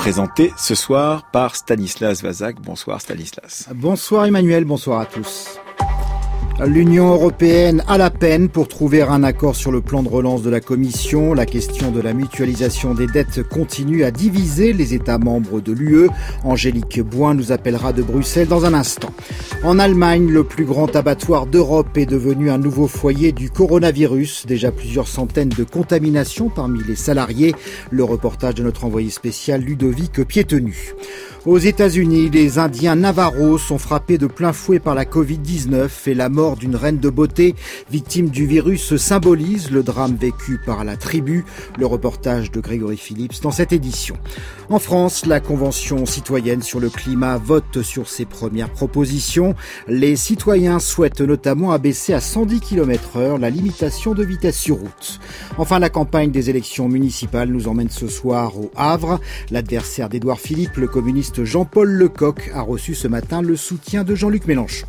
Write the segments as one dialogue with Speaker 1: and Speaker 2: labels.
Speaker 1: présenté ce soir par Stanislas Vazak. Bonsoir Stanislas.
Speaker 2: Bonsoir Emmanuel, bonsoir à tous. L'Union européenne a la peine pour trouver un accord sur le plan de relance de la Commission. La question de la mutualisation des dettes continue à diviser les États membres de l'UE. Angélique Boin nous appellera de Bruxelles dans un instant. En Allemagne, le plus grand abattoir d'Europe est devenu un nouveau foyer du coronavirus. Déjà plusieurs centaines de contaminations parmi les salariés. Le reportage de notre envoyé spécial Ludovic Piétenu. Aux États-Unis, les Indiens Navajo sont frappés de plein fouet par la Covid-19 et la mort d'une reine de beauté victime du virus symbolise le drame vécu par la tribu. Le reportage de Grégory Phillips dans cette édition. En France, la Convention citoyenne sur le climat vote sur ses premières propositions. Les citoyens souhaitent notamment abaisser à 110 km/h la limitation de vitesse sur route. Enfin, la campagne des élections municipales nous emmène ce soir au Havre. L'adversaire d'Édouard Philippe, le communiste Jean-Paul Lecoq, a reçu ce matin le soutien de Jean-Luc Mélenchon.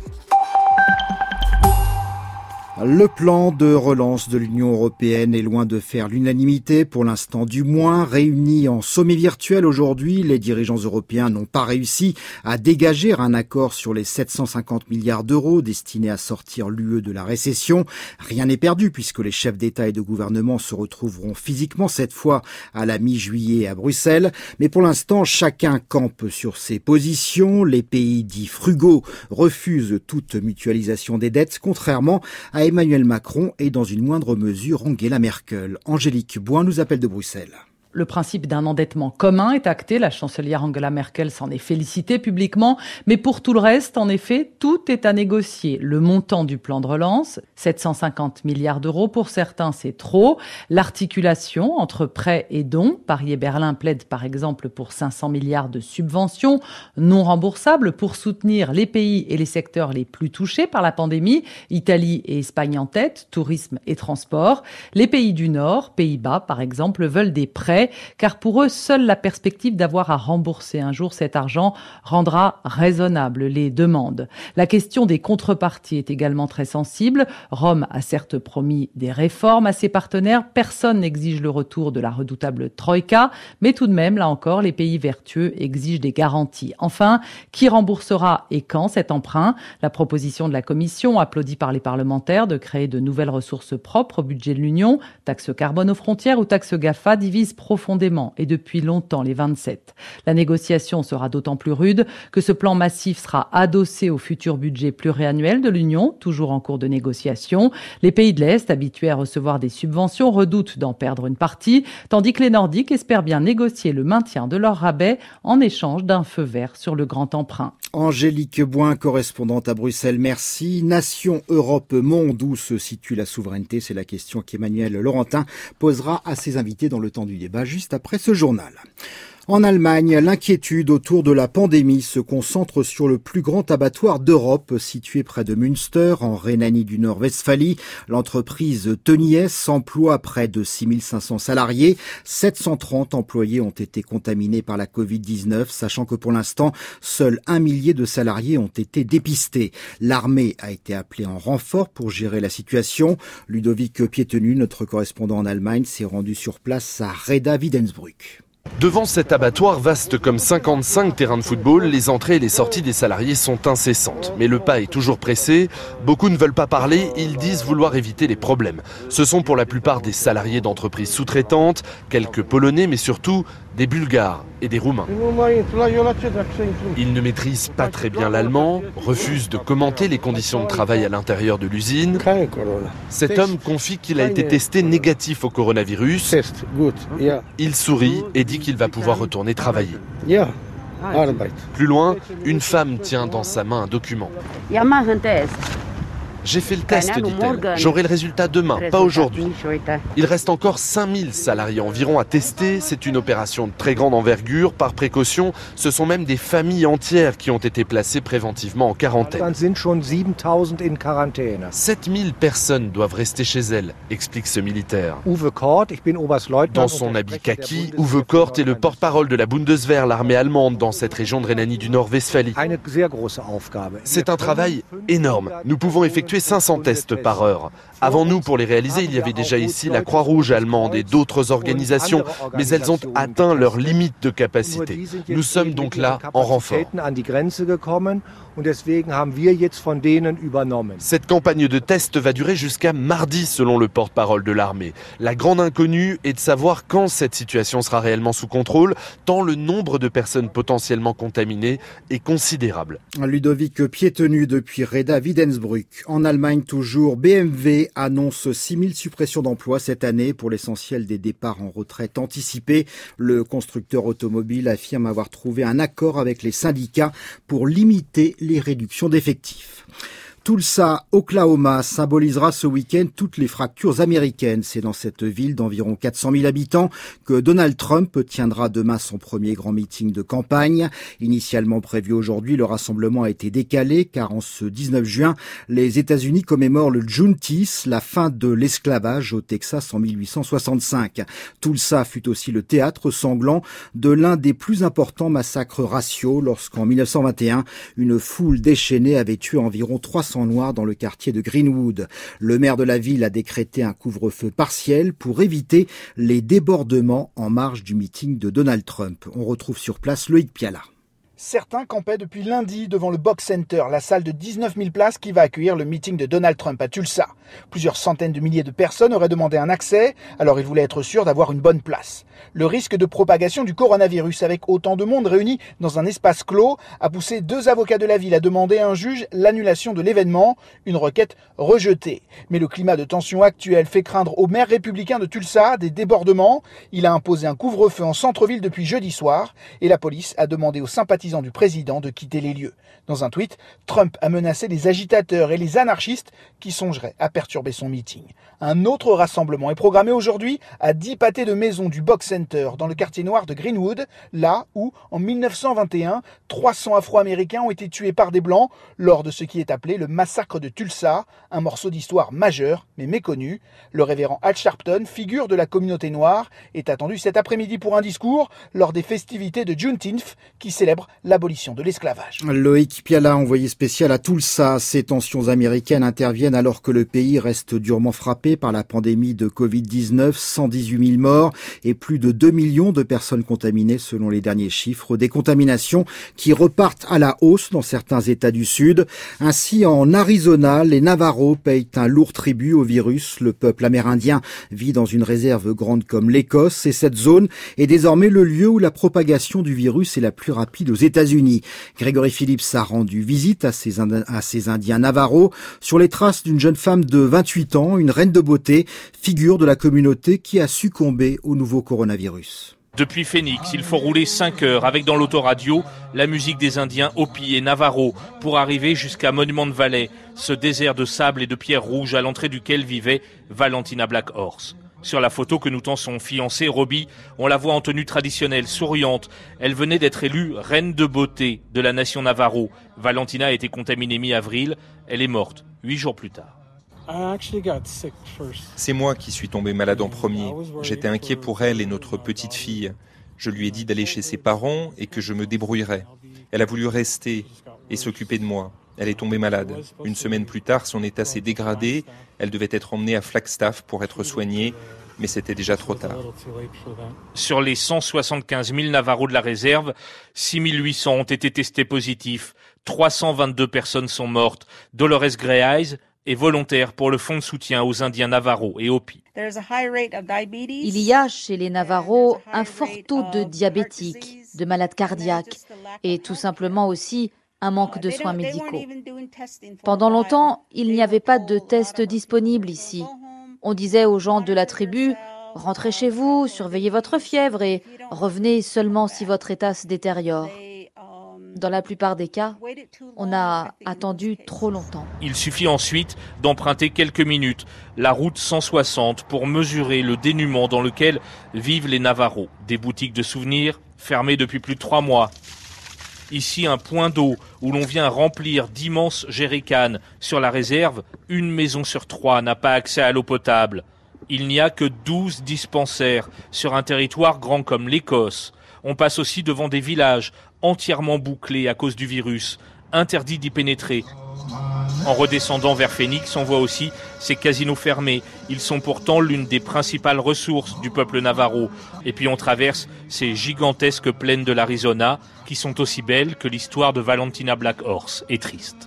Speaker 2: Le plan de relance de l'Union européenne est loin de faire l'unanimité, pour l'instant du moins. Réunis en sommet virtuel aujourd'hui, les dirigeants européens n'ont pas réussi à dégager un accord sur les 750 milliards d'euros destinés à sortir l'UE de la récession. Rien n'est perdu puisque les chefs d'État et de gouvernement se retrouveront physiquement cette fois à la mi-juillet à Bruxelles. Mais pour l'instant, chacun campe sur ses positions. Les pays dits frugaux refusent toute mutualisation des dettes, contrairement à Emmanuel Macron et dans une moindre mesure Angela Merkel. Angélique Boin nous appelle de Bruxelles.
Speaker 3: Le principe d'un endettement commun est acté. La chancelière Angela Merkel s'en est félicitée publiquement. Mais pour tout le reste, en effet, tout est à négocier. Le montant du plan de relance, 750 milliards d'euros, pour certains, c'est trop. L'articulation entre prêts et dons. Paris et Berlin plaident par exemple pour 500 milliards de subventions non remboursables pour soutenir les pays et les secteurs les plus touchés par la pandémie. Italie et Espagne en tête, tourisme et transport. Les pays du Nord, Pays-Bas par exemple, veulent des prêts, car pour eux, seule la perspective d'avoir à rembourser un jour cet argent rendra raisonnables les demandes. La question des contreparties est également très sensible. Rome a certes promis des réformes à ses partenaires. Personne n'exige le retour de la redoutable Troïka, mais tout de même, là encore, les pays vertueux exigent des garanties. Enfin, qui remboursera et quand cet emprunt ? La proposition de la Commission, applaudie par les parlementaires, de créer de nouvelles ressources propres au budget de l'Union, taxe carbone aux frontières ou taxe GAFA, divise profondément et depuis longtemps les 27. La négociation sera d'autant plus rude que ce plan massif sera adossé au futur budget pluriannuel de l'Union, toujours en cours de négociation. Les pays de l'Est, habitués à recevoir des subventions, redoutent d'en perdre une partie, tandis que les Nordiques espèrent bien négocier le maintien de leur rabais en échange d'un feu vert sur le grand emprunt.
Speaker 2: Angélique Boin, correspondante à Bruxelles, merci. Nation, Europe, monde, où se situe la souveraineté ? C'est la question qu'Emmanuel Laurentin posera à ses invités dans le temps du débat, juste après ce journal. En Allemagne, l'inquiétude autour de la pandémie se concentre sur le plus grand abattoir d'Europe, situé près de Münster, en Rhénanie du Nord-Westphalie. L'entreprise Tönnies emploie près de 6500 salariés. 730 employés ont été contaminés par la Covid-19, sachant que pour l'instant, seuls 1 millier de salariés ont été dépistés. L'armée a été appelée en renfort pour gérer la situation. Ludovic Piétenu, notre correspondant en Allemagne, s'est rendu sur place à Reda-Wiedensbrück.
Speaker 4: Devant cet abattoir vaste comme 55 terrains de football, les entrées et les sorties des salariés sont incessantes. Mais le pas est toujours pressé. Beaucoup ne veulent pas parler, ils disent vouloir éviter les problèmes. Ce sont pour la plupart des salariés d'entreprises sous-traitantes, quelques Polonais mais surtout des Bulgares et des Roumains. Ils ne maîtrisent pas très bien l'allemand, refusent de commenter les conditions de travail à l'intérieur de l'usine. Cet homme confie qu'il a été testé négatif au coronavirus. Il sourit et dit qu'il va pouvoir retourner travailler. Plus loin, une femme tient dans sa main un document. J'ai fait le test, dit-elle. J'aurai le résultat demain, pas aujourd'hui. Il reste encore 5000 salariés environ à tester. C'est une opération de très grande envergure. Par précaution, ce sont même des familles entières qui ont été placées préventivement en quarantaine. 7000 personnes doivent rester chez elles, explique ce militaire. Dans son habit kaki, Uwe Kort est le porte-parole de la Bundeswehr, l'armée allemande, dans cette région de Rhénanie du Nord-Westphalie. C'est un travail énorme. Nous pouvons effectuer effectuer 500 tests par heure. Avant nous, pour les réaliser, il y avait déjà ici la Croix-Rouge allemande et d'autres organisations, mais elles ont atteint leur limite de capacité. Nous sommes donc là en renfort. Cette campagne de tests va durer jusqu'à mardi, selon le porte-parole de l'armée. La grande inconnue est de savoir quand cette situation sera réellement sous contrôle, tant le nombre de personnes potentiellement contaminées est considérable.
Speaker 2: Ludovic Piétenu depuis Reda Wiedensbrück. En Allemagne toujours, BMW annonce 6000 suppressions d'emplois cette année pour l'essentiel des départs en retraite anticipés. Le constructeur automobile affirme avoir trouvé un accord avec les syndicats pour limiter les réductions d'effectifs. Tulsa, Oklahoma, symbolisera ce week-end toutes les fractures américaines. C'est dans cette ville d'environ 400 000 habitants que Donald Trump tiendra demain son premier grand meeting de campagne. Initialement prévu aujourd'hui, le rassemblement a été décalé car en ce 19 juin, les États-Unis commémorent le Juneteenth, la fin de l'esclavage au Texas en 1865. Tulsa fut aussi le théâtre sanglant de l'un des plus importants massacres raciaux lorsqu'en 1921, une foule déchaînée avait tué environ 300 noirs dans le quartier de Greenwood. Le maire de la ville a décrété un couvre-feu partiel pour éviter les débordements en marge du meeting de Donald Trump. On retrouve sur place Loïc Piala.
Speaker 5: Certains campaient depuis lundi devant le Box Center, la salle de 19 000 places qui va accueillir le meeting de Donald Trump à Tulsa. Plusieurs centaines de milliers de personnes auraient demandé un accès, alors ils voulaient être sûrs d'avoir une bonne place. Le risque de propagation du coronavirus avec autant de monde réuni dans un espace clos a poussé 2 avocats de la ville à demander à un juge l'annulation de l'événement, une requête rejetée. Mais le climat de tension actuel fait craindre au maire républicain de Tulsa des débordements. Il a imposé un couvre-feu en centre-ville depuis jeudi soir et la police a demandé aux sympathisants du président de quitter les lieux. Dans un tweet, Trump a menacé les agitateurs et les anarchistes qui songeraient à perturber son meeting. Un autre rassemblement est programmé aujourd'hui à 10 pâtés de maison du Box Center dans le quartier noir de Greenwood, là où, en 1921, 300 Afro-Américains ont été tués par des Blancs lors de ce qui est appelé le massacre de Tulsa, un morceau d'histoire majeur mais méconnu. Le révérend Al Sharpton, figure de la communauté noire, est attendu cet après-midi pour un discours lors des festivités de Juneteenth qui célèbrent l'abolition de l'esclavage.
Speaker 2: Loïc Piala, envoyé spécial à Tulsa. Ces tensions américaines interviennent alors que le pays reste durement frappé par la pandémie de Covid-19, 118 000 morts et plus de 2 millions de personnes contaminées selon les derniers chiffres. Des contaminations qui repartent à la hausse dans certains États du Sud. Ainsi, en Arizona, les Navajos payent un lourd tribut au virus. Le peuple amérindien vit dans une réserve grande comme l'Écosse et cette zone est désormais le lieu où la propagation du virus est la plus rapide aux États-Unis. Grégory Phillips a rendu visite à ces Indiens Navajos sur les traces d'une jeune femme de 28 ans, une reine de beauté, figure de la communauté qui a succombé au nouveau coronavirus.
Speaker 6: Depuis Phoenix, il faut rouler 5 heures avec dans l'autoradio la musique des Indiens Hopi et Navajo pour arriver jusqu'à Monument Valley, ce désert de sable et de pierres rouges à l'entrée duquel vivait Valentina Black Horse. Sur la photo que nous tend son fiancé, Robbie, on la voit en tenue traditionnelle, souriante. Elle venait d'être élue reine de beauté de la nation Navajo. Valentina a été contaminée mi-avril. Elle est morte 8 jours plus tard.
Speaker 7: C'est moi qui suis tombé malade en premier. J'étais inquiet pour elle et notre petite fille. Je lui ai dit d'aller chez ses parents et que je me débrouillerais. Elle a voulu rester et s'occuper de moi. Elle est tombée malade. Une semaine plus tard, son état s'est dégradé. Elle devait être emmenée à Flagstaff pour être soignée, mais c'était déjà trop tard.
Speaker 6: Sur les 175 000 Navajos de la réserve, 6 800 ont été testés positifs. 322 personnes sont mortes. Dolores Gray Eyes est volontaire pour le fonds de soutien aux Indiens Navajos et Hopi.
Speaker 8: Il y a chez les Navajos un fort taux de diabétiques, de malades cardiaques et tout simplement aussi un manque de soins médicaux. Pendant longtemps, il n'y avait pas de tests disponibles ici. On disait aux gens de la tribu, rentrez chez vous, surveillez votre fièvre et revenez seulement si votre état se détériore. Dans la plupart des cas, on a attendu trop longtemps.
Speaker 6: Il suffit ensuite d'emprunter quelques minutes la route 160 pour mesurer le dénuement dans lequel vivent les Navajos. Des boutiques de souvenirs fermées depuis plus de 3 mois. Ici, un point d'eau où l'on vient remplir d'immenses jerrycans. Sur la réserve, 1 maison sur 3 n'a pas accès à l'eau potable. Il n'y a que 12 dispensaires sur un territoire grand comme l'Écosse. On passe aussi devant des villages entièrement bouclés à cause du virus, interdit d'y pénétrer. En redescendant vers Phoenix, on voit aussi ces casinos fermés. Ils sont pourtant l'une des principales ressources du peuple navarro. Et puis on traverse ces gigantesques plaines de l'Arizona qui sont aussi belles que l'histoire de Valentina Black Horse est triste.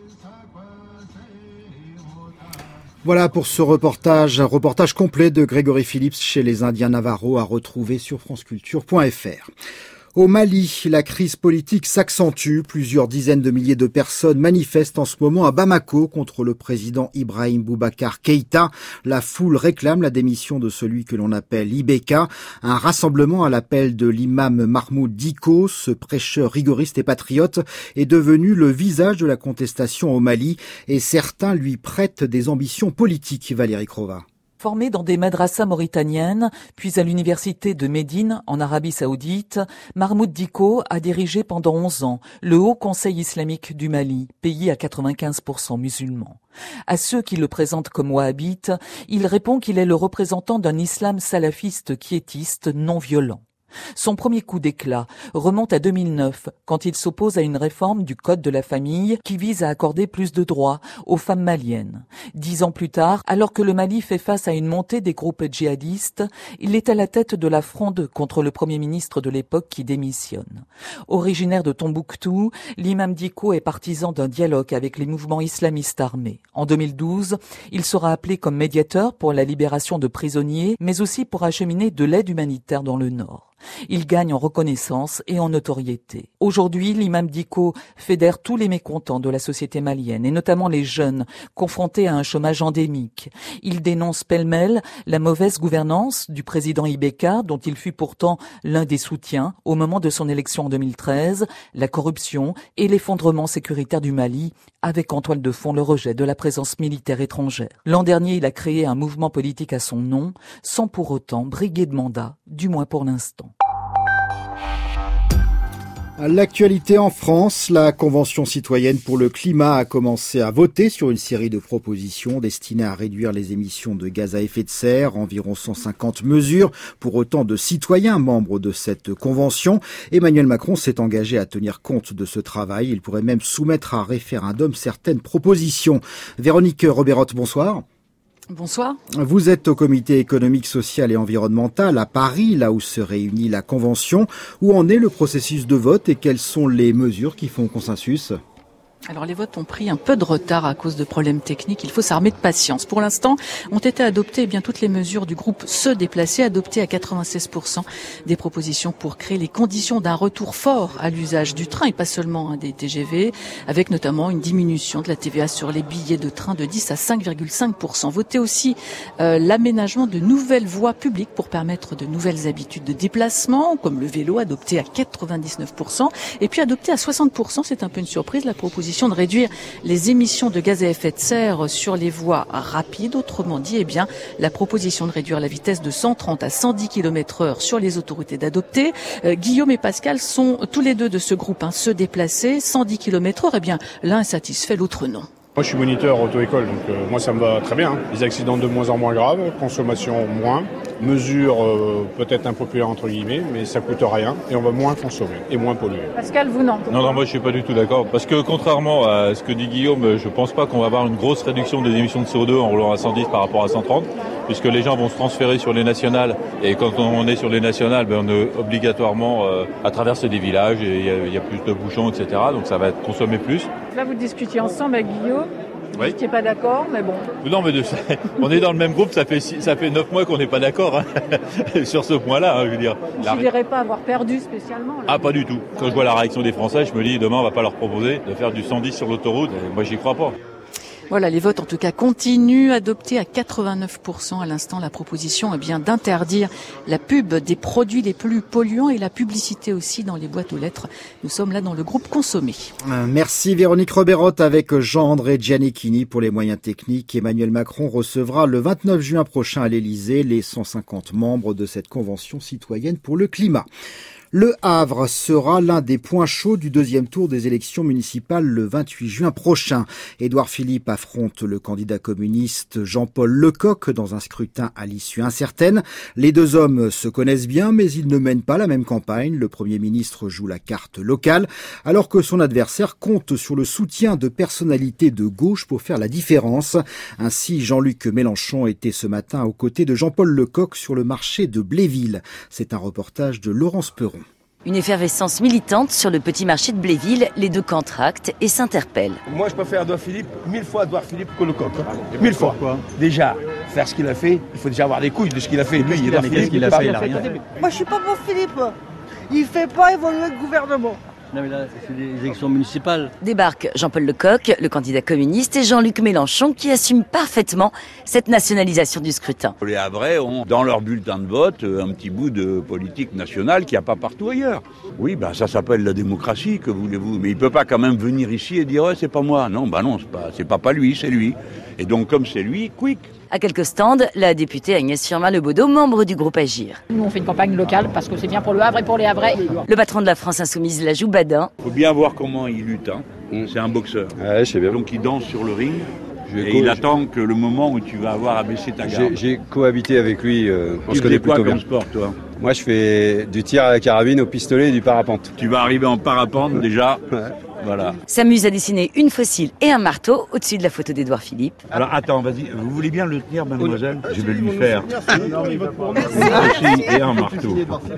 Speaker 2: Voilà pour ce reportage complet de Grégory Phillips chez les Indiens Navarro à retrouver sur franceculture.fr. Au Mali, la crise politique s'accentue. Plusieurs dizaines de milliers de personnes manifestent en ce moment à Bamako contre le président Ibrahim Boubacar Keïta. La foule réclame la démission de celui que l'on appelle Ibeka. Un rassemblement à l'appel de l'imam Mahmoud Dicko, ce prêcheur rigoriste et patriote, est devenu le visage de la contestation au Mali et certains lui prêtent des ambitions politiques, Valérie Crova.
Speaker 9: Formé dans des madrasas mauritaniennes, puis à l'université de Médine, en Arabie Saoudite, Mahmoud Dicko a dirigé pendant 11 ans le Haut Conseil islamique du Mali, pays à 95% musulmans. À ceux qui le présentent comme wahhabite, il répond qu'il est le représentant d'un islam salafiste quiétiste non violent. Son premier coup d'éclat remonte à 2009, quand il s'oppose à une réforme du Code de la famille qui vise à accorder plus de droits aux femmes maliennes. 10 ans plus tard, alors que le Mali fait face à une montée des groupes djihadistes, il est à la tête de la fronde contre le premier ministre de l'époque qui démissionne. Originaire de Tombouctou, l'imam Dicko est partisan d'un dialogue avec les mouvements islamistes armés. En 2012, il sera appelé comme médiateur pour la libération de prisonniers, mais aussi pour acheminer de l'aide humanitaire dans le Nord. Il gagne en reconnaissance et en notoriété. Aujourd'hui, l'imam Dicko fédère tous les mécontents de la société malienne, et notamment les jeunes, confrontés à un chômage endémique. Il dénonce pêle-mêle la mauvaise gouvernance du président Ibeka, dont il fut pourtant l'un des soutiens au moment de son élection en 2013, la corruption et l'effondrement sécuritaire du Mali, avec en toile de fond le rejet de la présence militaire étrangère. L'an dernier, il a créé un mouvement politique à son nom, sans pour autant briguer de mandat, du moins pour l'instant.
Speaker 2: L'actualité en France, la Convention citoyenne pour le climat a commencé à voter sur une série de propositions destinées à réduire les émissions de gaz à effet de serre, environ 150 mesures pour autant de citoyens membres de cette convention. Emmanuel Macron s'est engagé à tenir compte de ce travail. Il pourrait même soumettre à référendum certaines propositions. Véronique Roberotte, bonsoir.
Speaker 10: Bonsoir.
Speaker 2: Vous êtes au comité économique, social et environnemental à Paris, là où se réunit la Convention. Où en est le processus de vote et quelles sont les mesures qui font consensus ?
Speaker 10: Alors les votes ont pris un peu de retard à cause de problèmes techniques. Il faut s'armer de patience. Pour l'instant, ont été adoptées toutes les mesures du groupe Se Déplacer, adoptées à 96%, des propositions pour créer les conditions d'un retour fort à l'usage du train et pas seulement des TGV, avec notamment une diminution de la TVA sur les billets de train de 10 à 5,5%. Voter aussi l'aménagement de nouvelles voies publiques pour permettre de nouvelles habitudes de déplacement, comme le vélo, adopté à 99%, et puis adopté à 60%, c'est un peu une surprise, la proposition de réduire les émissions de gaz à effet de serre sur les voies rapides. Autrement dit, la proposition de réduire la vitesse de 130 à 110 km/h sur les autoroutes est d'adopter. Guillaume et Pascal sont tous les deux de ce groupe, Se Déplacer, 110 km/h. L'un est satisfait, l'autre non.
Speaker 11: Moi je suis moniteur auto-école, donc moi ça me va très bien. Les accidents de moins en moins graves, consommation moins, mesure peut-être impopulaire entre guillemets, mais ça coûte rien et on va moins consommer et moins polluer.
Speaker 10: Pascal, vous non ?
Speaker 12: Non, moi je suis pas du tout d'accord, parce que contrairement à ce que dit Guillaume, je pense pas qu'on va avoir une grosse réduction des émissions de CO2 en roulant à 110 par rapport à 130, puisque les gens vont se transférer sur les nationales, et quand on est sur les nationales, on est obligatoirement à traverser des villages, et il y a plus de bouchons, etc., donc ça va être consommé plus.
Speaker 10: Là vous discutiez ensemble avec Guillaume. Vous n'étiez pas d'accord, mais bon.
Speaker 12: Non, mais on est dans le même groupe, ça fait 9 mois qu'on n'est pas d'accord sur ce point-là, je veux dire.
Speaker 10: Vous ne verrez pas avoir perdu spécialement là.
Speaker 12: Ah, pas du tout. Quand je vois la réaction des Français, je me dis demain on va pas leur proposer de faire du 110 sur l'autoroute. Et moi, j'y crois pas.
Speaker 10: Voilà, les votes en tout cas continuent, adoptés à 89% à l'instant. La proposition d'interdire la pub des produits les plus polluants et la publicité aussi dans les boîtes aux lettres. Nous sommes là dans le groupe Consommé.
Speaker 2: Merci Véronique Roberotte avec Jean-André Gianecchini pour les moyens techniques. Emmanuel Macron recevra le 29 juin prochain à l'Elysée les 150 membres de cette Convention citoyenne pour le climat. Le Havre sera l'un des points chauds du deuxième tour des élections municipales le 28 juin prochain. Édouard Philippe affronte le candidat communiste Jean-Paul Lecoq dans un scrutin à l'issue incertaine. Les deux hommes se connaissent bien, mais ils ne mènent pas la même campagne. Le Premier ministre joue la carte locale, alors que son adversaire compte sur le soutien de personnalités de gauche pour faire la différence. Ainsi, Jean-Luc Mélenchon était ce matin aux côtés de Jean-Paul Lecoq sur le marché de Bléville. C'est un reportage de Laurence Perron.
Speaker 13: Une effervescence militante sur le petit marché de Bléville, les deux camps tractent et s'interpellent.
Speaker 14: Moi je préfère Édouard Philippe, 1000 fois Édouard Philippe que Lecoq. 1000 fois. Déjà, faire ce qu'il a fait, il faut déjà avoir des couilles de ce qu'il a fait. Lui, Édouard Philippe, il a fait, il a rien fait.
Speaker 15: Moi je suis pas pour Philippe. Il fait pas évoluer le gouvernement.
Speaker 16: Non mais là, c'est des élections municipales.
Speaker 13: Débarquent Jean-Paul Lecoq, le candidat communiste, et Jean-Luc Mélenchon qui assume parfaitement cette nationalisation du scrutin.
Speaker 17: Les Havrais ont dans leur bulletin de vote un petit bout de politique nationale qu'il n'y a pas partout ailleurs. Oui, ça s'appelle la démocratie, que voulez-vous. Mais il ne peut pas quand même venir ici et dire c'est pas moi. Non, non, c'est pas lui, c'est lui. Et donc comme c'est lui, quick.
Speaker 13: À quelques stands, la députée Agnès Firmin-Lebaudot, membre du groupe Agir.
Speaker 18: Nous, on fait une campagne locale parce que c'est bien pour le Havre et pour les Havrais.
Speaker 13: Le patron de la France Insoumise, Lajoux Badin.
Speaker 17: Il faut bien voir comment il lutte. C'est un boxeur.
Speaker 19: Ouais, je sais bien.
Speaker 17: Donc il danse sur le ring. Et il attend que le moment où tu vas avoir à baisser ta garde.
Speaker 19: J'ai cohabité avec lui. On se connaît
Speaker 17: quoi
Speaker 19: plutôt
Speaker 17: comme
Speaker 19: bien.
Speaker 17: sport, toi?
Speaker 19: Moi, je fais du tir à la carabine, au pistolet et du parapente.
Speaker 17: Tu vas arriver en parapente déjà.
Speaker 19: Ouais.
Speaker 17: Voilà.
Speaker 13: S'amuse à dessiner une fossile et un marteau au-dessus de la photo d'Édouard Philippe.
Speaker 17: Alors attends, vas-y, vous voulez bien le tenir, mademoiselle? Je vais lui faire aussi et un marteau.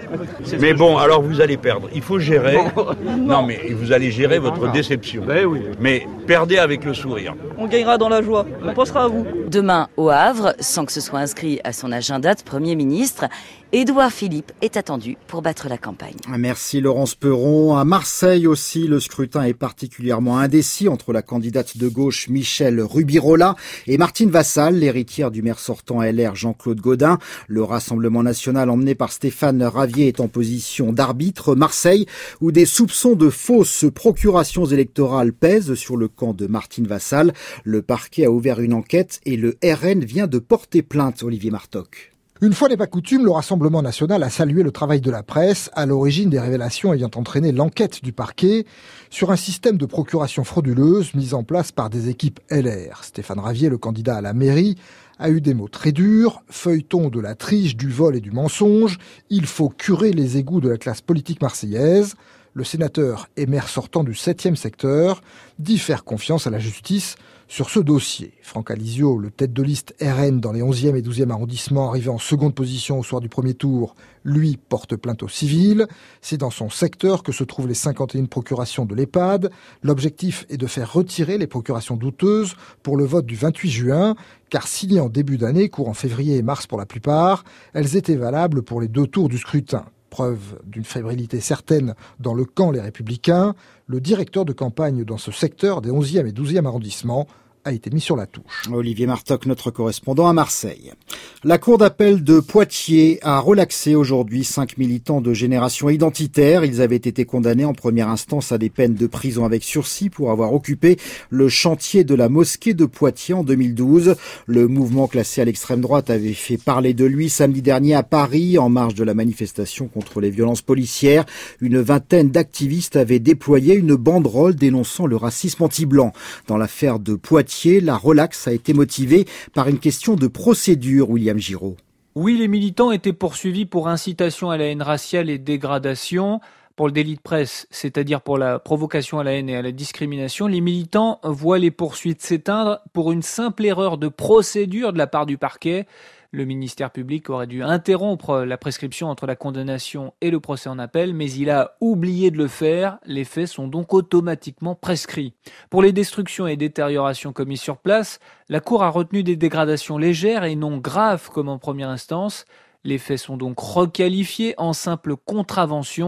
Speaker 17: Mais bon, alors vous allez perdre. Il faut gérer. Non, mais vous allez gérer votre déception. Mais perdez avec le sourire.
Speaker 15: On gagnera dans la joie. On pensera à vous.
Speaker 13: Demain, au Havre, sans que ce soit inscrit à son agenda de Premier ministre, Édouard Philippe est attendu pour battre la campagne.
Speaker 2: Merci Laurence Perron. À Marseille aussi, le scrutin est particulièrement indécis entre la candidate de gauche Michèle Rubirola et Martine Vassal, l'héritière du maire sortant LR Jean-Claude Gaudin. Le Rassemblement national emmené par Stéphane Ravier est en position d'arbitre. Marseille, où des soupçons de fausses procurations électorales pèsent sur le camp de Martine Vassal. Le parquet a ouvert une enquête et le RN vient de porter plainte. Olivier Martoc.
Speaker 20: Une fois n'est pas coutume, le Rassemblement national a salué le travail de la presse à l'origine des révélations ayant entraîné l'enquête du parquet sur un système de procuration frauduleuse mis en place par des équipes LR. Stéphane Ravier, le candidat à la mairie, a eu des mots très durs, feuilleton de la triche, du vol et du mensonge, il faut curer les égouts de la classe politique marseillaise. Le sénateur et maire sortant du 7e secteur dit faire confiance à la justice sur ce dossier. Franck Alizio, le tête de liste RN dans les 11e et 12e arrondissements, arrivé en seconde position au soir du premier tour, lui porte plainte au civil. C'est dans son secteur que se trouvent les 51 procurations de l'EHPAD. L'objectif est de faire retirer les procurations douteuses pour le vote du 28 juin, car signées en début d'année, courant février et mars pour la plupart, elles étaient valables pour les deux tours du scrutin. Preuve d'une fébrilité certaine dans le camp Les Républicains, le directeur de campagne dans ce secteur des 11e et 12e arrondissements a été mis sur la touche.
Speaker 2: Olivier Martoc, notre correspondant à Marseille. La cour d'appel de Poitiers a relaxé aujourd'hui 5 militants de Génération Identitaire. Ils avaient été condamnés en première instance à des peines de prison avec sursis pour avoir occupé le chantier de la mosquée de Poitiers en 2012. Le mouvement classé à l'extrême droite avait fait parler de lui samedi dernier à Paris en marge de la manifestation contre les violences policières. Une vingtaine d'activistes avaient déployé une banderole dénonçant le racisme anti-blanc. Dans l'affaire de Poitiers, la relaxe a été motivée par une question de procédure, William Giraud.
Speaker 21: Oui, les militants étaient poursuivis pour incitation à la haine raciale et dégradation. Pour le délit de presse, c'est-à-dire pour la provocation à la haine et à la discrimination, les militants voient les poursuites s'éteindre pour une simple erreur de procédure de la part du parquet. Le ministère public aurait dû interrompre la prescription entre la condamnation et le procès en appel, mais il a oublié de le faire. Les faits sont donc automatiquement prescrits. Pour les destructions et détériorations commises sur place, la Cour a retenu des dégradations légères et non graves comme en première instance. Les faits sont donc requalifiés en simple contravention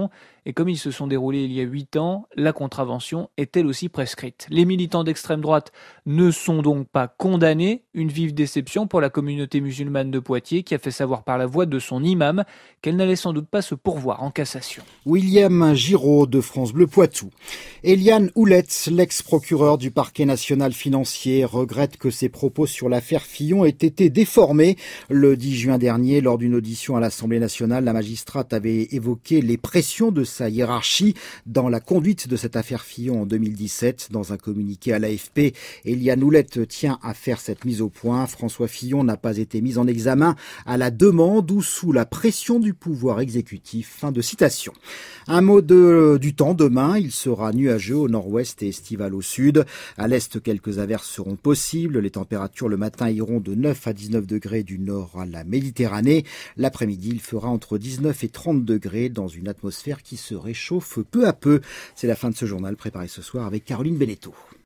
Speaker 21: Et comme ils se sont déroulés il y a 8 ans, la contravention est elle aussi prescrite. Les militants d'extrême droite ne sont donc pas condamnés. Une vive déception pour la communauté musulmane de Poitiers qui a fait savoir par la voix de son imam qu'elle n'allait sans doute pas se pourvoir en cassation.
Speaker 2: William Giraud de France Bleu Poitou. Eliane Houlette, l'ex-procureur du parquet national financier, regrette que ses propos sur l'affaire Fillon aient été déformés. Le 10 juin dernier, lors d'une audition à l'Assemblée nationale, la magistrate avait évoqué les pressions de sa hiérarchie dans la conduite de cette affaire Fillon en 2017. Dans un communiqué à l'AFP, Eliane Houlette tient à faire cette mise au point. François Fillon n'a pas été mis en examen à la demande ou sous la pression du pouvoir exécutif. Fin de citation. Un mot du temps demain. Il sera nuageux au nord-ouest et estival au sud. À l'est, quelques averses seront possibles. Les températures le matin iront de 9 à 19 degrés du nord à la Méditerranée. L'après-midi, il fera entre 19 et 30 degrés dans une atmosphère qui se réchauffe peu à peu. C'est la fin de ce journal préparé ce soir avec Caroline Beneteau.